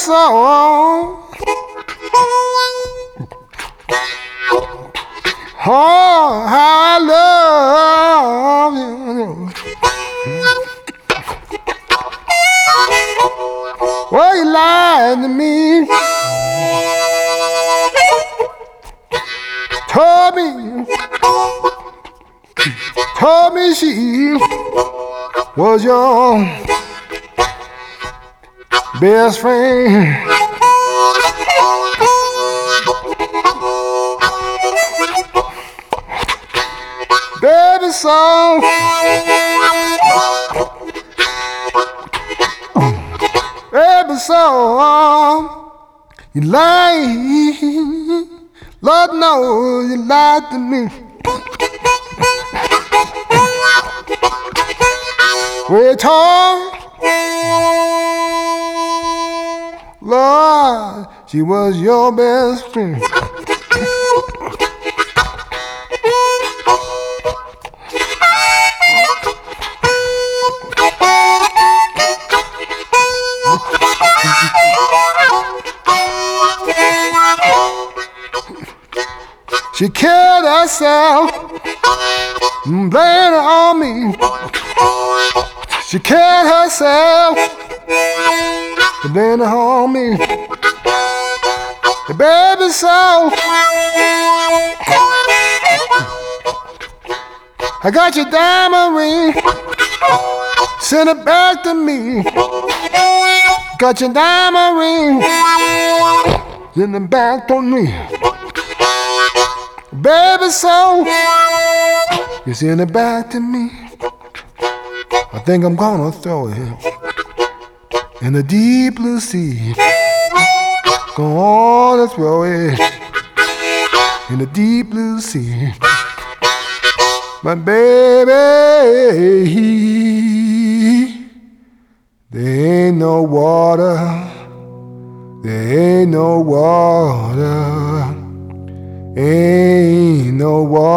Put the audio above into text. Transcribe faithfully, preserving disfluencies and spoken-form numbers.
song. Oh, how I love you. Well, you lied to me. Told me, told me she was your best friend. Baby, so baby, so you lie. Lord knows you lied to me. We told Lord she was your best friend. She killed herself, and blamed it on me. She killed herself, and blamed it on me. The baby so I got your diamond ring, send it back to me. Got your diamond ring, send it back to me. Baby, so you send it back to me. I think I'm gonna throw it in the deep blue sea. Go on and throw it in the deep blue sea. But baby, there ain't no water, there ain't no water. Ain't no water.